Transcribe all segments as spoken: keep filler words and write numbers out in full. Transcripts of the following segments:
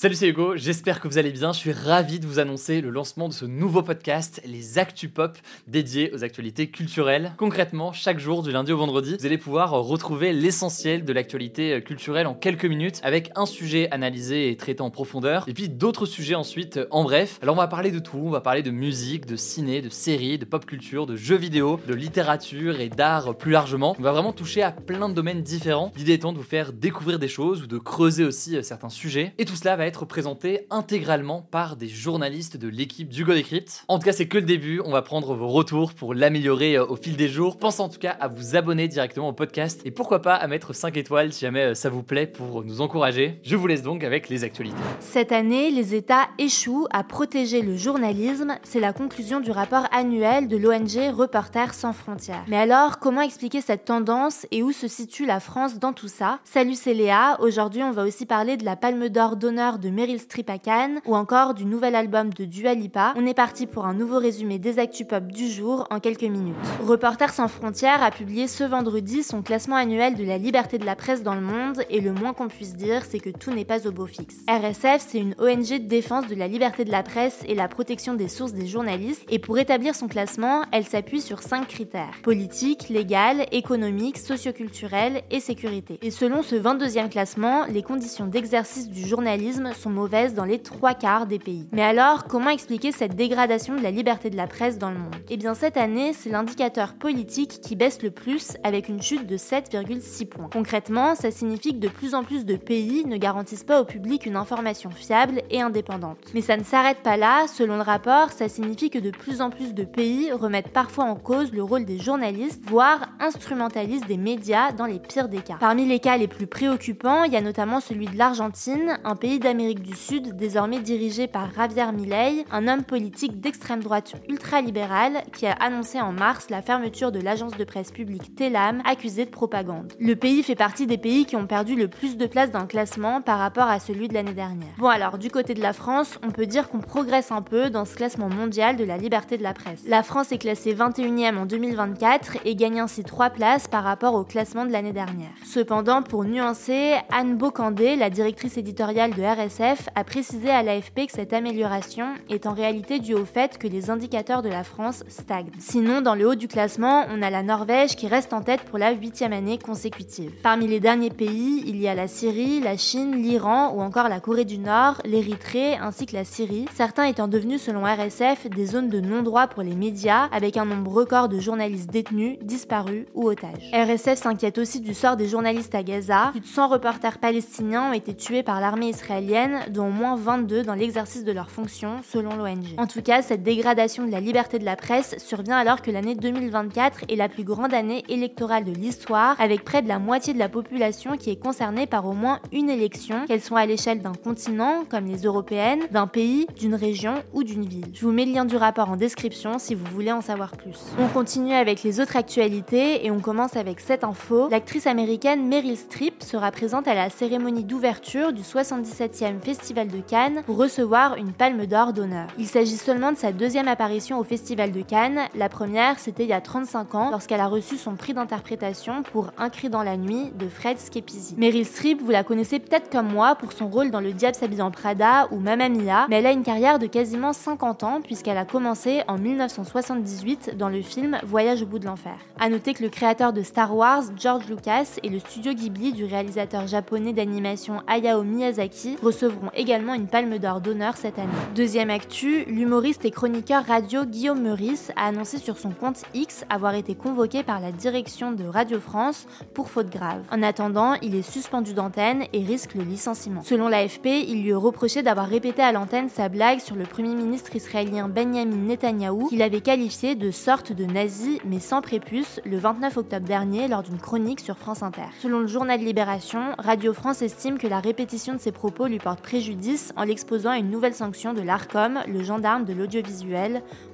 Salut, c'est Hugo, j'espère que vous allez bien. Je suis ravi de vous annoncer le lancement de ce nouveau podcast, les Actu Pop, dédié aux actualités culturelles. Concrètement, chaque jour du lundi au vendredi, vous allez pouvoir retrouver l'essentiel de l'actualité culturelle en quelques minutes, avec un sujet analysé et traité en profondeur, et puis d'autres sujets ensuite en bref. Alors on va parler de tout, on va parler de musique, de ciné, de séries, de pop culture, de jeux vidéo, de littérature et d'art plus largement. On va vraiment toucher à plein de domaines différents. L'idée étant de vous faire découvrir des choses ou de creuser aussi certains sujets. Et tout cela va être présenté intégralement par des journalistes de l'équipe d'Hugo Décrypte. En tout cas, c'est que le début. On va prendre vos retours pour l'améliorer au fil des jours. Pensez en tout cas à vous abonner directement au podcast et pourquoi pas à mettre cinq étoiles si jamais ça vous plaît pour nous encourager. Je vous laisse donc avec les actualités. Cette année, les États échouent à protéger le journalisme. C'est la conclusion du rapport annuel de l'O N G Reporters sans frontières. Mais alors, comment expliquer cette tendance et où se situe la France dans tout ça? Salut, c'est Léa. Aujourd'hui, on va aussi parler de la Palme d'Or d'honneur de Meryl Streep à Cannes ou encore du nouvel album de Dua Lipa. On est parti pour un nouveau résumé des actus pop du jour en quelques minutes. Reporters sans frontières a publié ce vendredi son classement annuel de la liberté de la presse dans le monde et le moins qu'on puisse dire, c'est que tout n'est pas au beau fixe. R S F, c'est une O N G de défense de la liberté de la presse et la protection des sources des journalistes et pour établir son classement, elle s'appuie sur cinq critères: politique, légal, économique, socioculturel et sécurité. Et selon ce vingt-deuxième classement, les conditions d'exercice du journalisme sont mauvaises dans les trois quarts des pays. Mais alors, comment expliquer cette dégradation de la liberté de la presse dans le monde? Eh bien cette année, c'est l'indicateur politique qui baisse le plus avec une chute de sept virgule six points. Concrètement, ça signifie que de plus en plus de pays ne garantissent pas au public une information fiable et indépendante. Mais ça ne s'arrête pas là, selon le rapport, ça signifie que de plus en plus de pays remettent parfois en cause le rôle des journalistes, voire instrumentalisent des médias dans les pires des cas. Parmi les cas les plus préoccupants, il y a notamment celui de l'Argentine, un pays d'Amérique du Sud désormais dirigé par Javier Milei, un homme politique d'extrême droite ultralibérale qui a annoncé en mars la fermeture de l'agence de presse publique Telam, accusée de propagande. Le pays fait partie des pays qui ont perdu le plus de place dans le classement par rapport à celui de l'année dernière. Bon alors, du côté de la France, on peut dire qu'on progresse un peu dans ce classement mondial de la liberté de la presse. La France est classée vingt et unième en deux mille vingt-quatre et gagne ainsi trois places par rapport au classement de l'année dernière. Cependant, pour nuancer, Anne Bocandé, la directrice éditoriale de R S F, a précisé à l'A F P que cette amélioration est en réalité due au fait que les indicateurs de la France stagnent. Sinon, dans le haut du classement, on a la Norvège qui reste en tête pour la huitième année consécutive. Parmi les derniers pays, il y a la Syrie, la Chine, l'Iran ou encore la Corée du Nord, l'Érythrée ainsi que la Syrie, certains étant devenus selon R S F des zones de non-droit pour les médias avec un nombre record de journalistes détenus, disparus ou otages. R S F s'inquiète aussi du sort des journalistes à Gaza. Plus de cent reporters palestiniens ont été tués par l'armée israélienne, dont au moins vingt-deux dans l'exercice de leurs fonctions, selon l'O N G. En tout cas, cette dégradation de la liberté de la presse survient alors que l'année deux mille vingt-quatre est la plus grande année électorale de l'histoire, avec près de la moitié de la population qui est concernée par au moins une élection, qu'elle soit à l'échelle d'un continent, comme les européennes, d'un pays, d'une région ou d'une ville. Je vous mets le lien du rapport en description si vous voulez en savoir plus. On continue avec les autres actualités et on commence avec cette info. L'actrice américaine Meryl Streep sera présente à la cérémonie d'ouverture du soixante-dix-septième Festival de Cannes pour recevoir une Palme d'Or d'honneur. Il s'agit seulement de sa deuxième apparition au Festival de Cannes. La première, c'était il y a trente-cinq ans, lorsqu'elle a reçu son prix d'interprétation pour Un cri dans la nuit de Fred Schepisi. Meryl Streep, vous la connaissez peut-être comme moi pour son rôle dans Le Diable s'habille en Prada ou Mamma Mia, mais elle a une carrière de quasiment cinquante ans puisqu'elle a commencé en mille neuf cent soixante-dix-huit dans le film Voyage au bout de l'enfer. À noter que le créateur de Star Wars, George Lucas, et le studio Ghibli du réalisateur japonais d'animation Hayao Miyazaki recevront également une Palme d'Or d'honneur cette année. Deuxième actu, l'humoriste et chroniqueur radio Guillaume Meurice a annoncé sur son compte X avoir été convoqué par la direction de Radio France pour faute grave. En attendant, il est suspendu d'antenne et risque le licenciement. Selon l'A F P, il lui est reproché d'avoir répété à l'antenne sa blague sur le premier ministre israélien Benjamin Netanyahou, qu'il avait qualifié de sorte de nazi mais sans prépuce le vingt-neuf octobre dernier lors d'une chronique sur France Inter. Selon le journal Libération, Radio France estime que la répétition de ses propos lui porte préjudice en l'exposant à une nouvelle sanction de l'Arcom, le gendarme de l'audiovisuel.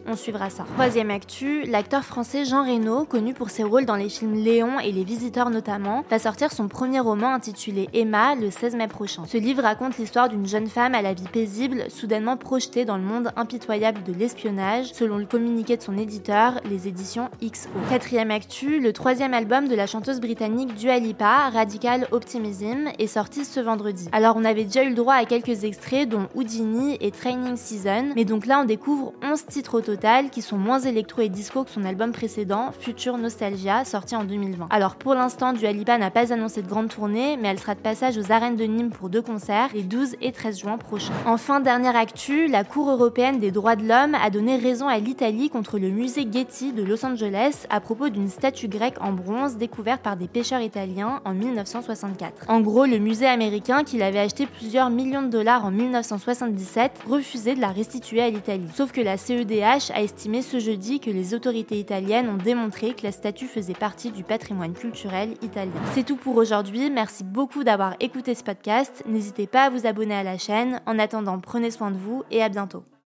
on suivra ça. Troisième actu, l'acteur français Jean Reno, connu pour ses rôles dans les films Léon et Les Visiteurs notamment, va sortir son premier roman intitulé Emma le seize mai prochain. Ce livre raconte l'histoire d'une jeune femme à la vie paisible, soudainement projetée dans le monde impitoyable de l'espionnage, selon le communiqué de son éditeur, les éditions X O. Quatrième actu, le troisième album de la chanteuse britannique Dua Lipa, Radical Optimism, est sorti ce vendredi. Alors on avait déjà eu le droit à quelques extraits dont Houdini et Training Season, mais donc là on découvre onze titres au total qui sont moins électro et disco que son album précédent, Future Nostalgia, sorti en deux mille vingt. Alors pour l'instant, Dua Lipa n'a pas annoncé de grande tournée, mais elle sera de passage aux arènes de Nîmes pour deux concerts les douze et treize juin prochains. Enfin, dernière actu, la Cour européenne des droits de l'homme a donné raison à l'Italie contre le musée Getty de Los Angeles à propos d'une statue grecque en bronze découverte par des pêcheurs italiens en mille neuf cent soixante-quatre. En gros, le musée américain, qu'il avait acheté plusieurs millions de dollars en mille neuf cent soixante-dix-sept, refusait de la restituer à l'Italie. Sauf que la C E D H a estimé ce jeudi que les autorités italiennes ont démontré que la statue faisait partie du patrimoine culturel italien. C'est tout pour aujourd'hui, merci beaucoup d'avoir écouté ce podcast, n'hésitez pas à vous abonner à la chaîne, en attendant prenez soin de vous et à bientôt.